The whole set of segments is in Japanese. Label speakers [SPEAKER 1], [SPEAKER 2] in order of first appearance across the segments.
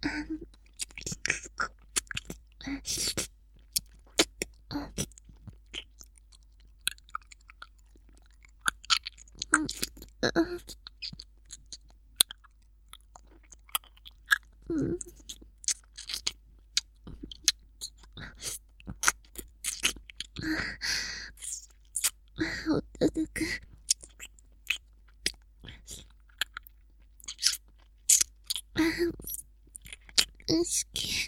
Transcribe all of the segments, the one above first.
[SPEAKER 1] 弟くん。好き。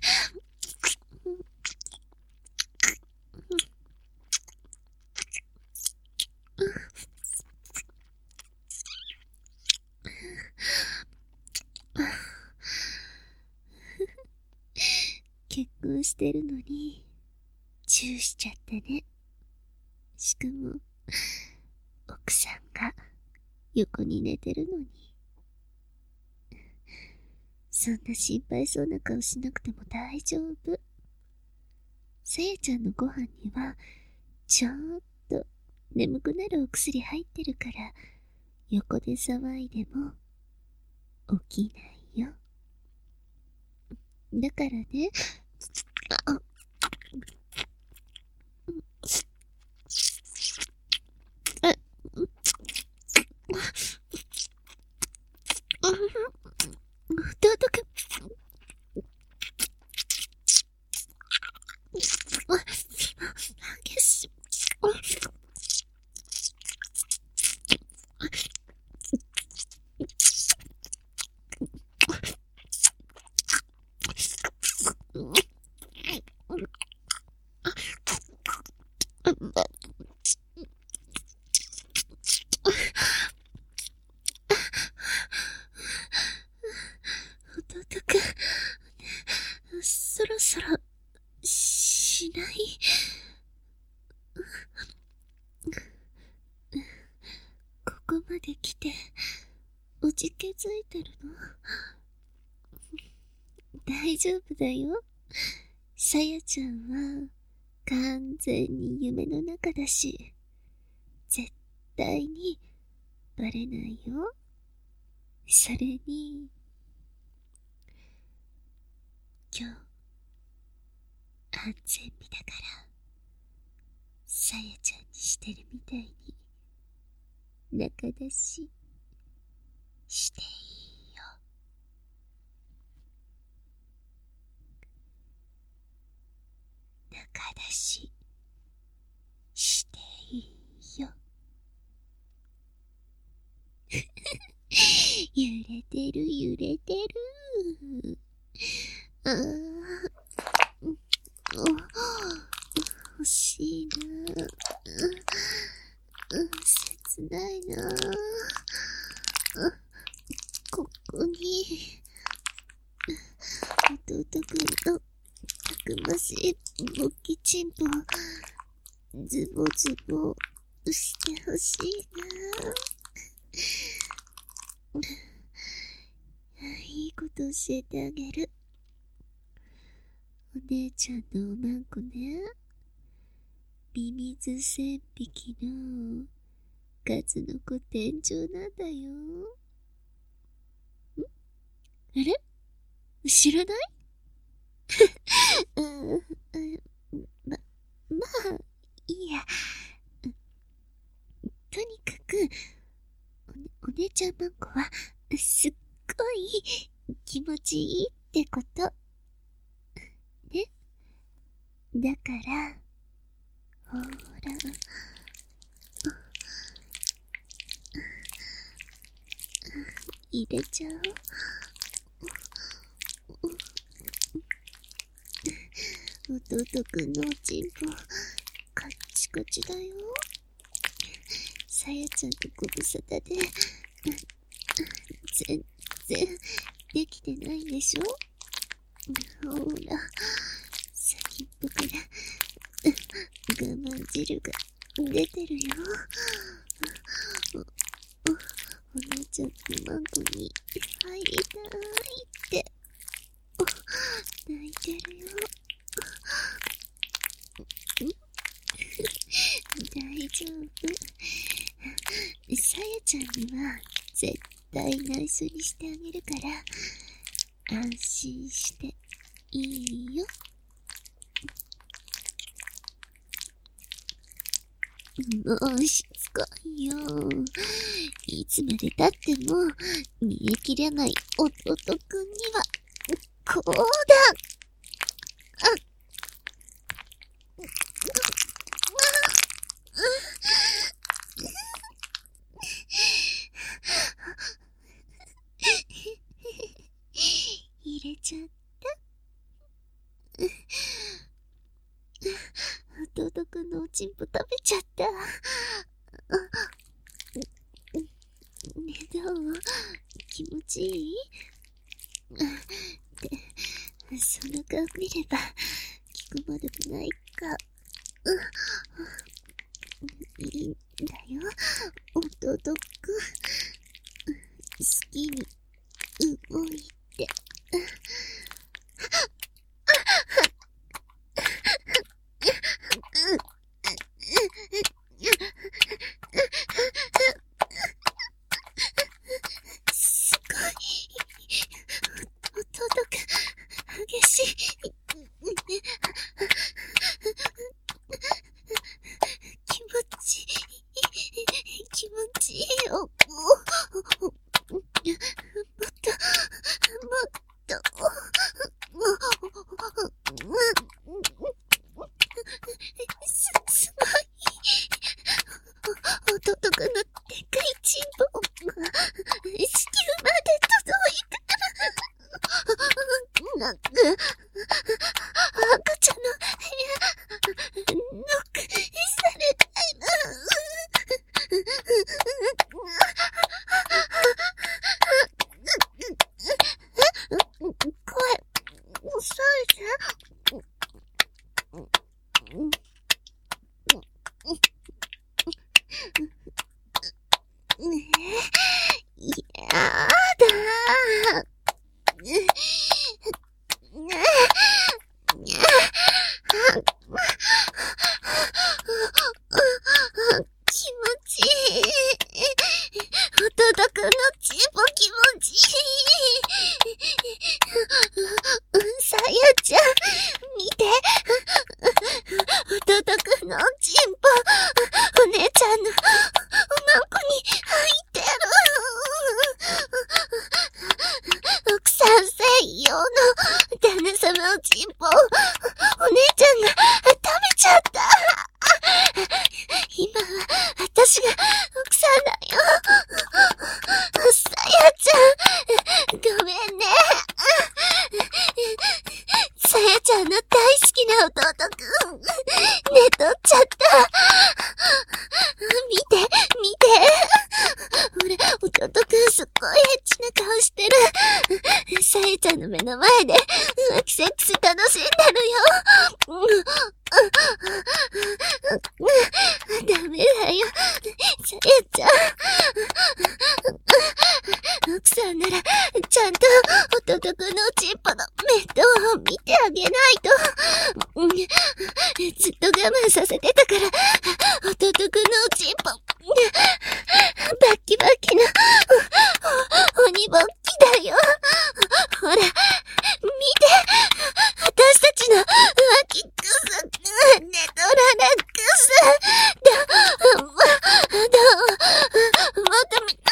[SPEAKER 1] 結婚してるのにチューしちゃってね。しかも奥さんが横に寝てるのに。そんな心配そうな顔しなくても大丈夫。さやちゃんのご飯にはちょっと眠くなるお薬入ってるから、横で騒いでも起きないよ。だからね、弟くん。激しい。弟くん、そろそろしない？ここまで来ておじけづいてるの？大丈夫だよ。さやちゃんは完全に夢の中だし、絶対にバレないよ。それに今日安全日だから、さやちゃんにしてるみたいに仲出ししていいよ。仲出ししていいよ。揺れてる揺れてる。ああ、欲しいな。切ないな。ここに弟くんのたくましい勃起チンポズボズボしてほしいな。いいこと教えてあげる。お姉ちゃんのおまんこね、ミミズ1000匹の数の子天井なんだよ。あれ？知らない？まあ、いいや。とにかく、お姉ちゃんまんこは、すっごい気持ちいいってこと。ね。だから、ほら。入れちゃおう。弟くんのおちんぽカッチカチだよ。さやちゃんとご無沙汰で全然できてないでしょ。ほら、先っぽから我慢汁が出てるよ。お姉ちゃんのマンコに入りたいって泣いてるよ。大丈夫。さやちゃんには絶対内緒にしてあげるから、 安心していいよ。もうしつこいよ。いつまで経っても煮え切らない弟くんには、こうだ。入れちゃった。弟くんのおちんぽ食べちゃった。ね、どう？気持ちいい？その顔見れば聞くまでもないか。いいんだよ、弟くん。好きに動いて。すごい。弟くん、激しい。気持ちいいよ。もっと、すごい。弟くんのでかいチンポが子宮まで届いた。なんか、赤ちゃんの部屋、ノックされた声、遅いぜ。やだー。気持ちいい。弟くんのチンポ気持ちいい。さやちゃん、見て。弟くんのチンポ、お姉ちゃんのおまんこに入ってる。奥さん専用の旦那様のチンポ、お姉ちゃんが食べちゃった。今は私が奥さんだよ。さやちゃん、ごめんね。さやちゃんの大好きな弟くん、寝取っちゃった。見て。ほら、弟くんすっごいエッチな顔してる。さやちゃんの目の前で浮気セックス楽しんでるよ。ダメだよ、さやちゃん。奥さんならちゃんと弟くんのおちんぽの面倒を見てあげないと。ずっと我慢させてたから、弟くんのおちんぽバッキバキの鬼ぼっきだよ。ほら見て、私たちの浮気くす、寝取らなくす。もっと見、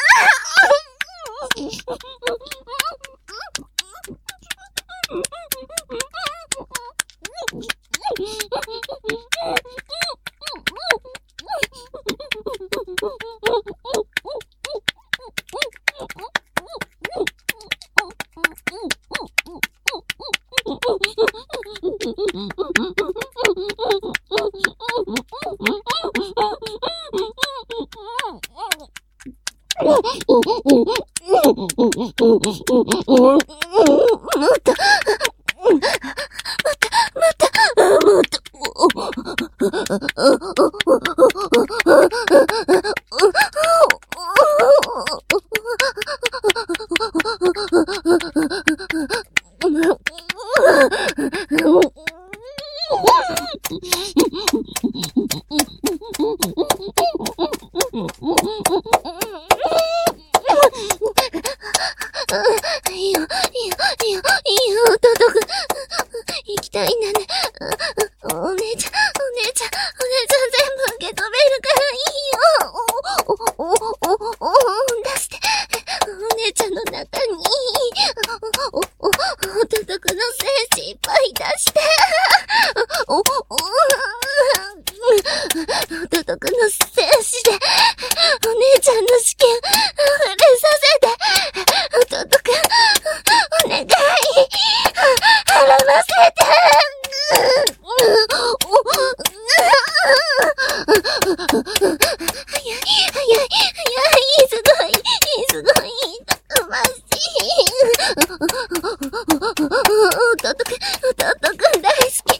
[SPEAKER 1] いいよ、 弟のせい心配出して。弟の精子で、お姉ちゃんの試験、触れさせて。弟くん、お願い。払わせて。すごい、たくましい。弟くん大好き。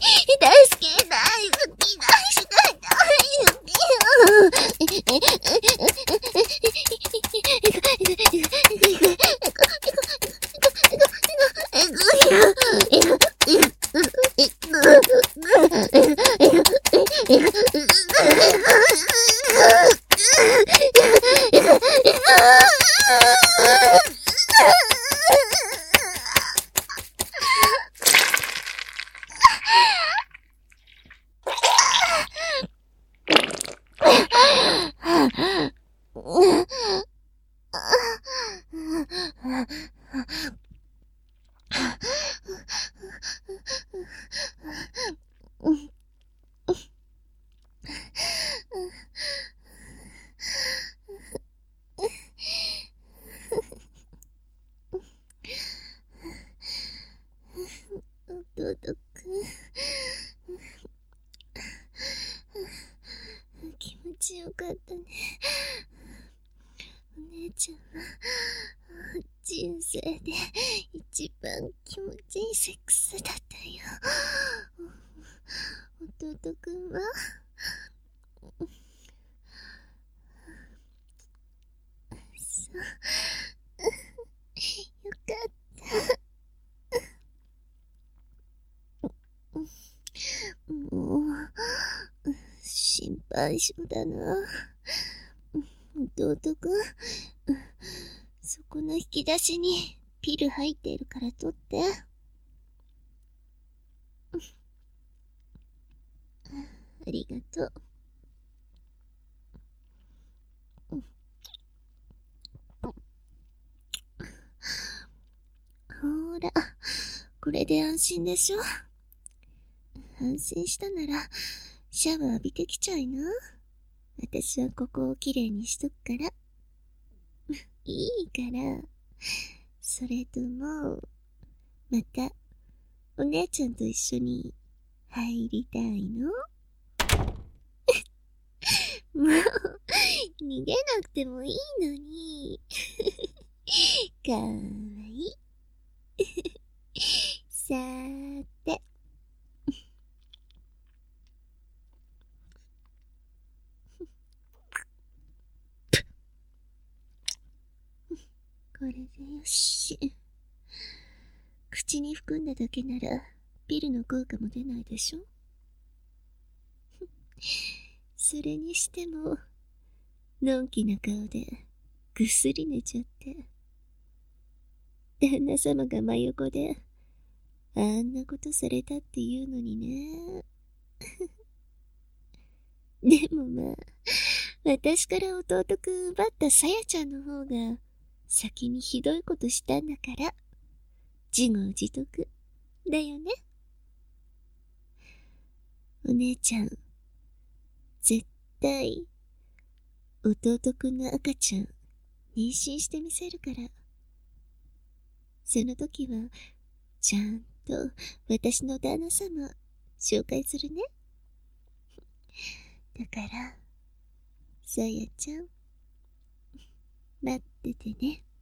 [SPEAKER 1] 弟くん、気持ちよかったね。お姉ちゃんは人生で一番気持ちいいセックスだったよ。弟くんはそう、よかった。もう、心配性だな。弟くん、そこの引き出しにピル入ってるから取って。ありがとう。ほら、これで安心でしょ。安心したなら、シャワー浴びてきちゃいな。私はここをきれいにしとくから。いいから。それとも、また、お姉ちゃんと一緒に入りたいの？もう、逃げなくてもいいのに。かわいい。さーて。これでよし。口に含んだだけなら、ピルの効果も出ないでしょ。それにしても、のんきな顔で、ぐっすり寝ちゃって。旦那様が真横で、あんなことされたっていうのにね。でもまあ、私から弟くん奪ったさやちゃんの方が、先にひどいことしたんだから、自業自得、だよね。お姉ちゃん、絶対、弟くんの赤ちゃん、妊娠してみせるから。その時は、ちゃんと私の旦那様、紹介するね。だから、さやちゃん、待っててね。